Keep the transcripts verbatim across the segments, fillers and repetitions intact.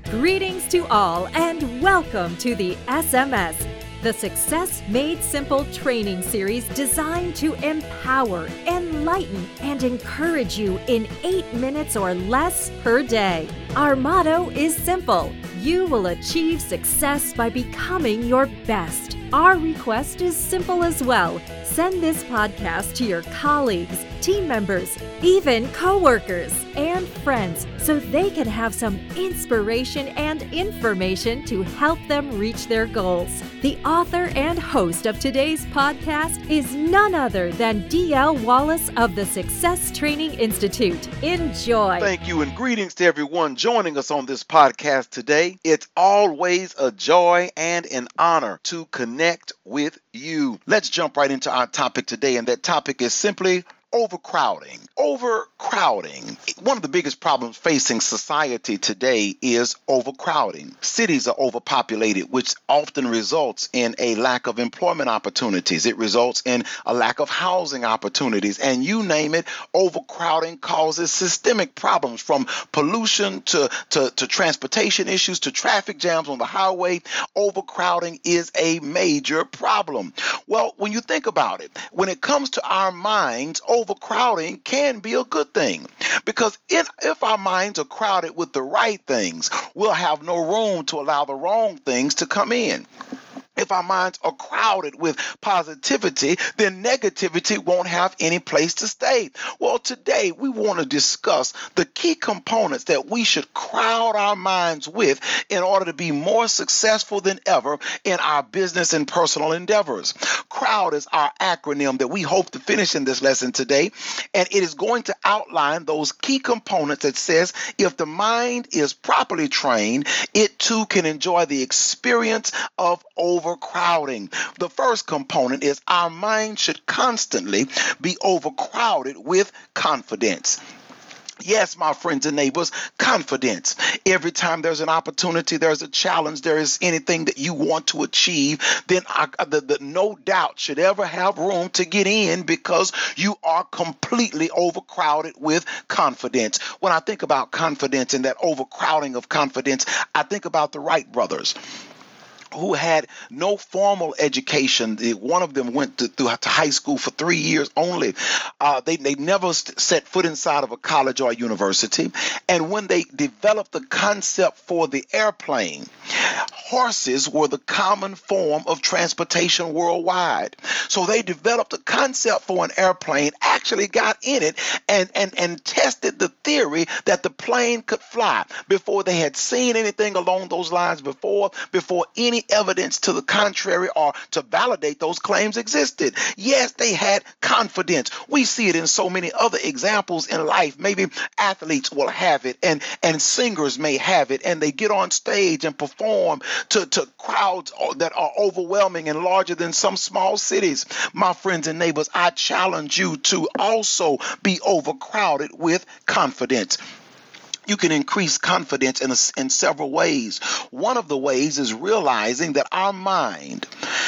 Greetings to all and welcome to the S M S, the Success Made Simple training series designed to empower, enlighten, and encourage you in eight minutes or less per day. Our motto is simple: you will achieve success by becoming your best. Our request is simple as well. Send this podcast to your colleagues, team members, even coworkers and friends so they can have some inspiration and information to help them reach their goals. The author and host of today's podcast is none other than D L Wallace of the Success Training Institute. Enjoy. Thank you and greetings to everyone joining us on this podcast today. It's always a joy and an honor to connect with you. Let's jump right into our topic today, and that topic is simply overcrowding. Overcrowding. One of the biggest problems facing society today is overcrowding. Cities are overpopulated, which often results in a lack of employment opportunities. It results in a lack of housing opportunities. And you name it, overcrowding causes systemic problems, from pollution to, to, to transportation issues to traffic jams on the highway. Overcrowding is a major problem. Well, when you think about it, when it comes to our minds, overcrowding can be a good thing, because if, if our minds are crowded with the right things, we'll have no room to allow the wrong things to come in. If our minds are crowded with positivity, then negativity won't have any place to stay. Well, today we want to discuss the key components that we should crowd our minds with in order to be more successful than ever in our business and personal endeavors. CROWD is our acronym that we hope to finish in this lesson today, and it is going to outline those key components that says if the mind is properly trained, it too can enjoy the experience of over Overcrowding. The first component is our mind should constantly be overcrowded with confidence. Yes, my friends and neighbors, confidence. Every time there's an opportunity, there's a challenge, there is anything that you want to achieve, then I, the, the, no doubt should ever have room to get in, because you are completely overcrowded with confidence. When I think about confidence and that overcrowding of confidence, I think about the Wright brothers, who had no formal education. One of them went to, to, to high school for three years only. Uh, they, they never st- set foot inside of a college or a university. And when they developed the concept for the airplane, horses were the common form of transportation worldwide. So they developed a concept for an airplane, actually got in it, and, and, and tested the theory that the plane could fly before they had seen anything along those lines before, before any evidence to the contrary or to validate those claims existed. Yes, they had confidence. We see it in so many other examples in life. Maybe athletes will have it, and, and singers may have it, and they get on stage and perform to, to crowds that are overwhelming and larger than some small cities. My friends and neighbors, I challenge you to also be overcrowded with confidence. You can increase confidence in, a, in several ways. One of the ways is realizing that our mind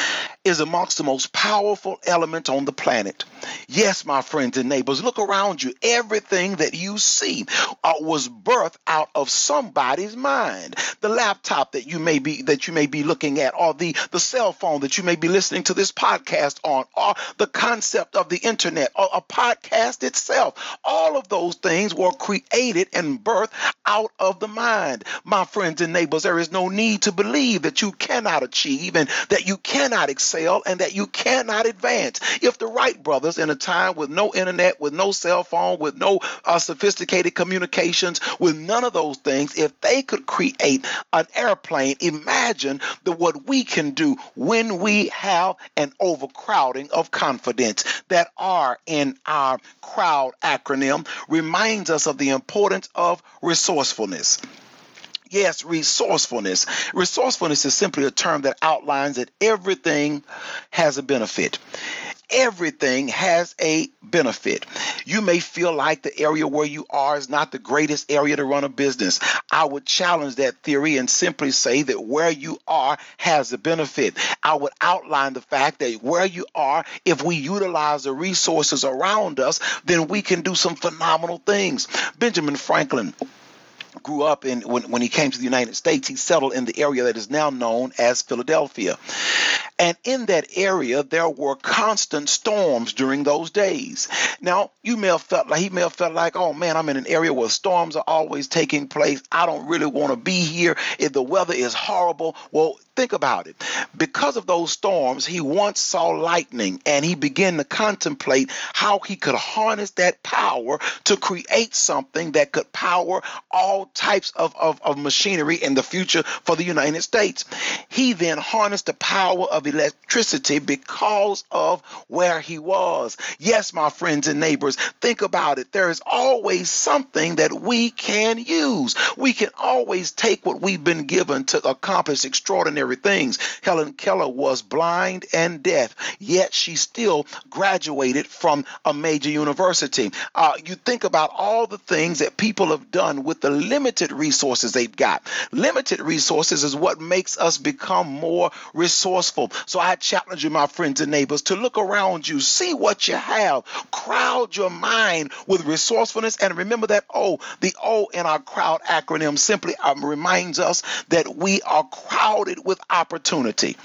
is amongst the most powerful elements on the planet. Yes, my friends and neighbors, look around you. Everything that you see uh, was birthed out of somebody's mind. The laptop that you may be that you may be looking at, or the, the cell phone that you may be listening to this podcast on, or the concept of the internet, or a podcast itself. All of those things were created and birthed out of the mind. My friends and neighbors, there is no need to believe that you cannot achieve and that you cannot excel and that you cannot advance. If the Wright brothers, in a time with no internet, with no cell phone, with no uh, sophisticated communications, with none of those things, if they could create an airplane, imagine the what we can do when we have an overcrowding of confidence. That R in our CROWD acronym reminds us of the importance of resourcefulness. Yes, resourcefulness. Resourcefulness is simply a term that outlines that everything has a benefit. Everything has a benefit. You may feel like the area where you are is not the greatest area to run a business. I would challenge that theory and simply say that where you are has a benefit. I would outline the fact that where you are, if we utilize the resources around us, then we can do some phenomenal things. Benjamin Franklin grew up in, when, when he came to the United States, he settled in the area that is now known as Philadelphia. And in that area, there were constant storms during those days. Now, you may have felt like, he may have felt like, oh man, I'm in an area where storms are always taking place. I don't really want to be here. If the weather is horrible, well, think about it. Because of those storms, he once saw lightning, and he began to contemplate how he could harness that power to create something that could power all types of, of, of machinery in the future for the United States. He then harnessed the power of electricity because of where he was. Yes, my friends and neighbors, think about it. There is always something that we can use. We can always take what we've been given to accomplish extraordinary things. Helen Keller was blind and deaf, yet she still graduated from a major university. Uh, you think about all the things that people have done with the limited resources they've got. Limited resources is what makes us become more resourceful. So I challenge you, my friends and neighbors, to look around you, see what you have, crowd your mind with resourcefulness, and remember that O, the O in our crowd acronym simply um, reminds us that we are crowded with opportunity.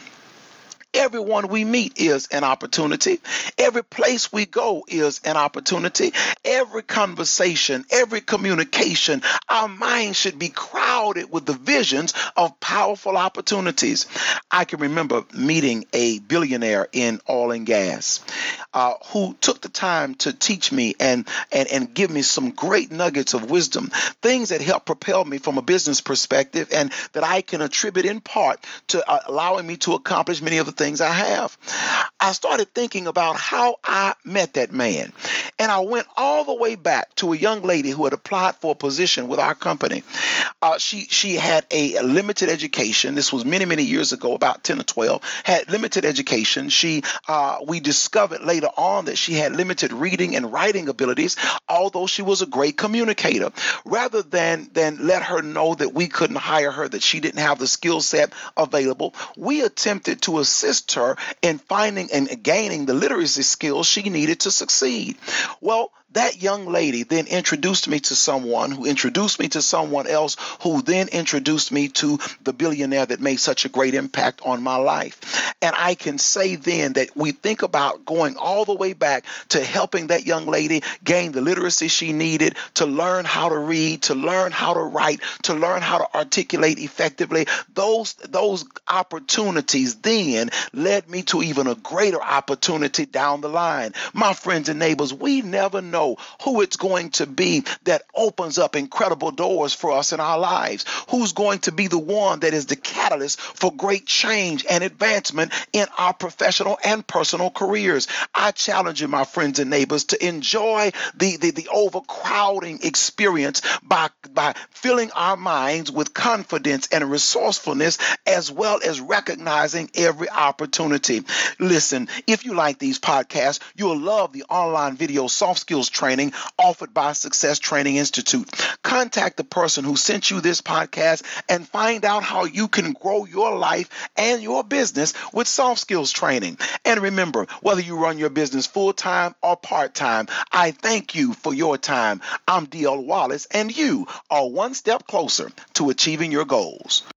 Everyone we meet is an opportunity. Every place we go is an opportunity. Every conversation, every communication, our mind should be crowded with the visions of powerful opportunities. I can remember meeting a billionaire in oil and gas uh, who took the time to teach me and, and, and give me some great nuggets of wisdom, things that helped propel me from a business perspective and that I can attribute in part to uh, allowing me to accomplish many of the things I have. I started thinking about how I met that man, and I went all the way back to a young lady who had applied for a position with our company. Uh, she she had a limited education. This was many many years ago, about ten or twelve. Had limited education. She uh, we discovered later on that she had limited reading and writing abilities, although she was a great communicator. Rather than than let her know that we couldn't hire her, that she didn't have the skill set available, we attempted to assist her in finding and gaining the literacy skills she needed to succeed. Well, that young lady then introduced me to someone who introduced me to someone else who then introduced me to the billionaire that made such a great impact on my life. And I can say then that we think about going all the way back to helping that young lady gain the literacy she needed to learn how to read, to learn how to write, to learn how to articulate effectively. Those, those opportunities then led me to even a greater opportunity down the line. My friends and neighbors, we never know who it's going to be that opens up incredible doors for us in our lives, who's going to be the one that is the catalyst for great change and advancement in our professional and personal careers. I challenge you, my friends and neighbors, to enjoy the, the, the overcrowding experience by, by filling our minds with confidence and resourcefulness, as well as recognizing every opportunity. Listen, if you like these podcasts, you'll love the online video soft skills training offered by Success Training Institute. Contact the person who sent you this podcast and find out how you can grow your life and your business with soft skills training. And remember, whether you run your business full-time or part-time, I thank you for your time. I'm D L Wallace, and you are one step closer to achieving your goals.